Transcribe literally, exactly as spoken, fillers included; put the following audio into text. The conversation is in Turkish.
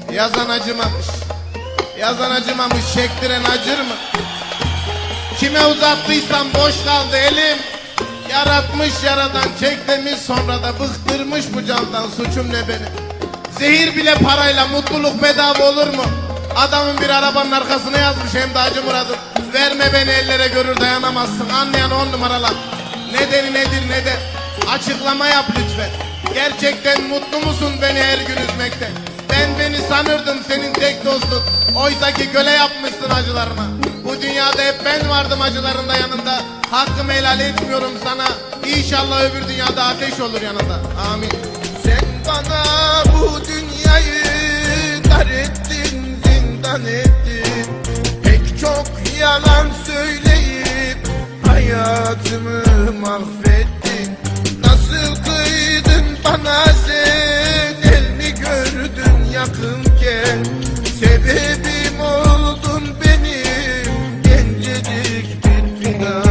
Yazan acımamış, yazan acımamış, çektiren acır mı? Kime uzattıysam boş kaldı elim. Yaratmış yaradan, çek demiş, sonra da bıktırmış bu candan. Suçum ne benim? Zehir bile parayla, mutluluk bedava olur mu? Adamın bir arabanın arkasına yazmış, hem de Hacı Murat'ım. Verme beni ellere, görür dayanamazsın. Anlayan on numaralar. Nedeni nedir ne de? Açıklama yap lütfen. Gerçekten mutlu musun beni her gün üzmekte? Ben beni sanırdım senin tek dostun. Oysa ki köle yapmışsın acılarıma. Bu dünyada hep ben vardım acılarında yanında. Hakkımı helal etmiyorum sana. İnşallah öbür dünyada ateş olur yanında. Amin. Sen bana bu dünyayı dar ettin, zindan ettin. Pek çok yalan söyleyip hayatımı mahvettin. Nasıl kıydın bana sen, el mi gördün yakınken? Sebebim oldun benim gencecik bir fidan.